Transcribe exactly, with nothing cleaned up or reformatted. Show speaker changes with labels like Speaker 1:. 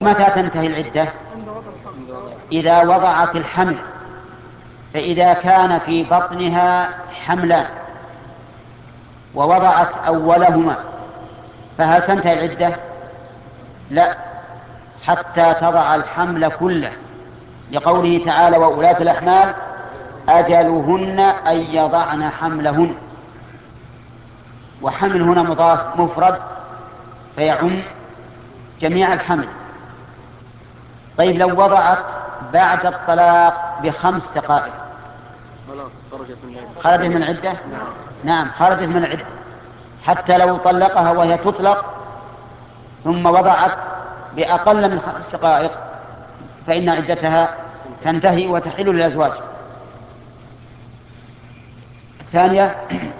Speaker 1: متى تنتهي العدة؟ إذا وضعت الحمل، فإذا كان في بطنها حملان ووضعت أولهما فهل تنتهي العدة؟ لا، حتى تضع الحمل كله، لقوله تعالى: وأولاة الأحمال أجلهن أن يضعن حملهن. وحمل هنا مضاف مفرد فيعم جميع الحمل. طيب لو وضعت بعد الطلاق بخمس دقائق خرجت من العدة؟ نعم، خرجت من العدة، حتى لو طلقها وهي تطلق ثم وضعت بأقل من خمس دقائق فإن عدتها تنتهي وتحل للأزواج. ثانية